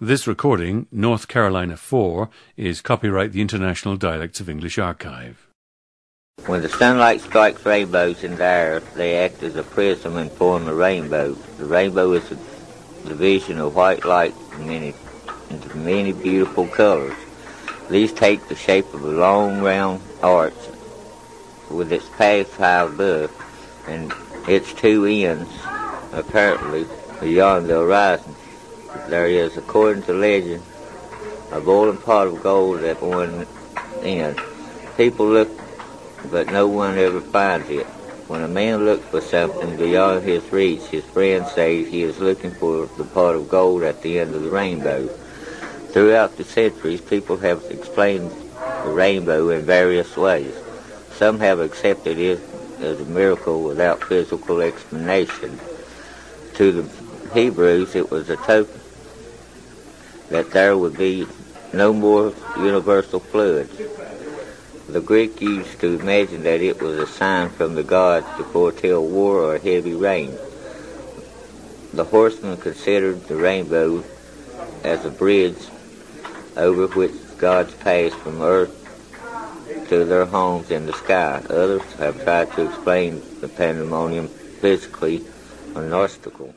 This recording, North Carolina 4, is copyright the International Dialects of English Archive. When the sunlight strikes rainbows in the air, they act as a prism and form a rainbow. The rainbow is a division of white light into many beautiful colors. These take the shape of a long round arch with its path high above and its two ends apparently beyond the horizon. There is, according to legend, a boiling pot of gold at one end. People look, but no one ever finds it. When a man looks for something beyond his reach, his friends say he is looking for the pot of gold at the end of the rainbow. Throughout the centuries, people have explained the rainbow in various ways. Some have accepted it as a miracle without physical explanation. To the Hebrews, it was a token that there would be no more universal floods. The Greek used to imagine that it was a sign from the gods to foretell war or heavy rain. The horsemen considered the rainbow as a bridge over which gods passed from earth to their homes in the sky. Others have tried to explain the pandemonium physically or gnostical.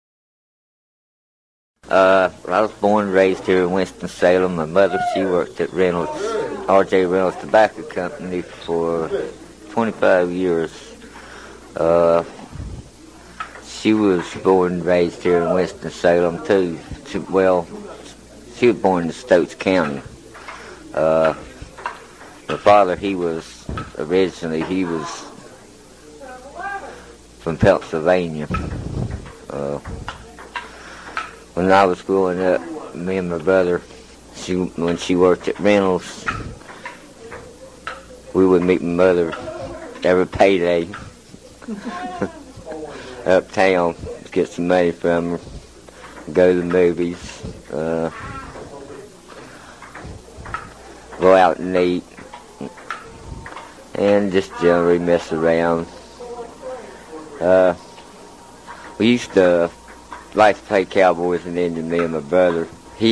I was born and raised here in Winston-Salem. My mother, she worked at R.J. Reynolds Tobacco Company for 25 years. She was born and raised here in Winston-Salem too. She was born in Stokes County. My father, he was from Pennsylvania. When I was growing up, me and my brother, when she worked at Reynolds, we would meet my mother every payday uptown, get some money from her, go to the movies, go out and eat, and just generally mess around. We used to like to play Cowboys and Indians, me and my brother. We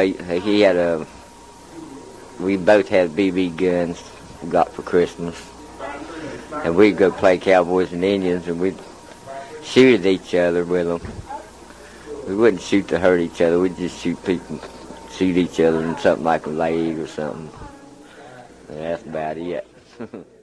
both had BB guns we got for Christmas. And we'd go play Cowboys and Indians and we'd shoot at each other with them. We wouldn't shoot to hurt each other, we'd just shoot each other in something like a leg or something. And that's about it.